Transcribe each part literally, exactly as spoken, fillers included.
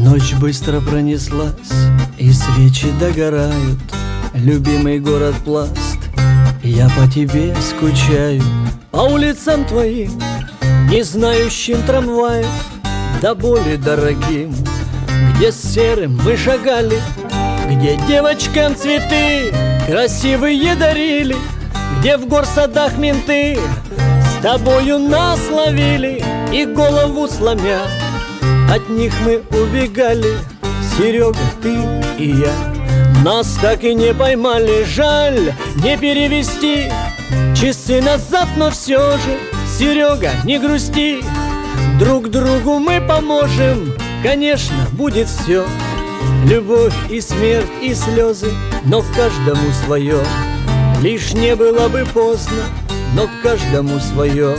Ночь быстро пронеслась, и свечи догорают. Любимый город Пласт, я по тебе скучаю. По улицам твоим, не знающим трамваев, до боли дорогим, где с серым мы шагали, где девочкам цветы красивые дарили, где в горсадах менты с тобою нас ловили, и голову сломя от них мы убегали. Серега, ты и я, нас так и не поймали. Жаль, не перевести часы назад, но все же, Серега, не грусти, друг другу мы поможем. Конечно, будет все, любовь и смерть и слезы, но каждому свое. Лишь не было бы поздно, но каждому свое.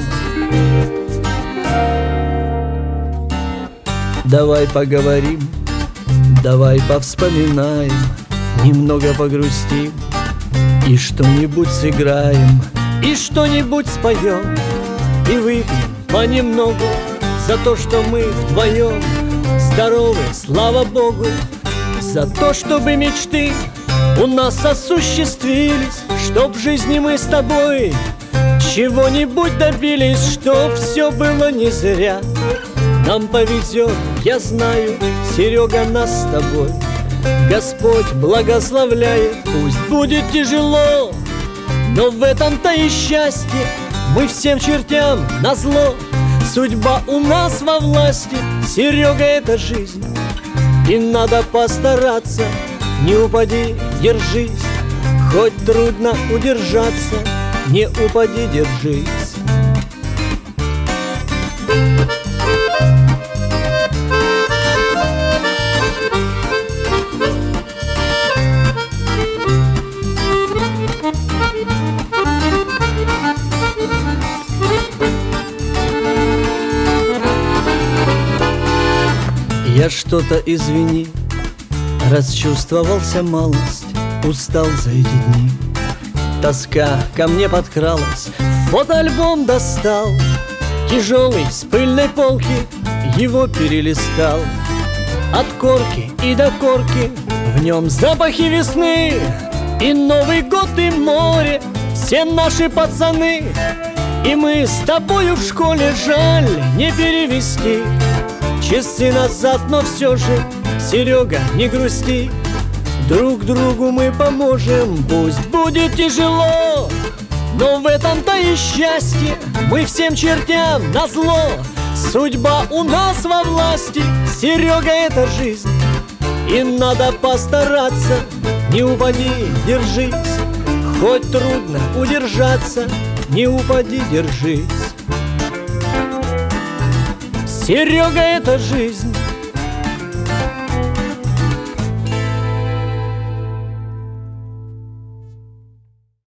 Давай поговорим, давай повспоминаем, немного погрустим, и что-нибудь сыграем, и что-нибудь споем, и выпьем понемногу за то, что мы вдвоем здоровы, слава Богу, за то, чтобы мечты у нас осуществились, чтоб в жизни мы с тобой чего-нибудь добились, чтоб все было не зря. Нам повезет, я знаю, Серега, нас с тобой Господь благословляет. Пусть будет тяжело, но в этом-то и счастье. Мы всем чертям назло, судьба у нас во власти. Серега, это жизнь, и надо постараться. Не упади, держись, хоть трудно удержаться. Не упади, держись. Я что-то, извини, расчувствовался малость, устал за эти дни. Тоска ко мне подкралась, фотоальбом достал, тяжелый, с пыльной полки, его перелистал. От корки и до корки в нем запахи весны, и Новый год, и море, все наши пацаны. И мы с тобою в школе, жаль не перевести часы назад, но все же, Серега, не грусти, друг другу мы поможем. Пусть будет тяжело, но в этом-то и счастье. Мы всем чертям назло, судьба у нас во власти. Серега, это жизнь, и надо постараться. Не упади, держись, хоть трудно удержаться. Не упади, держись. Серега, это жизнь,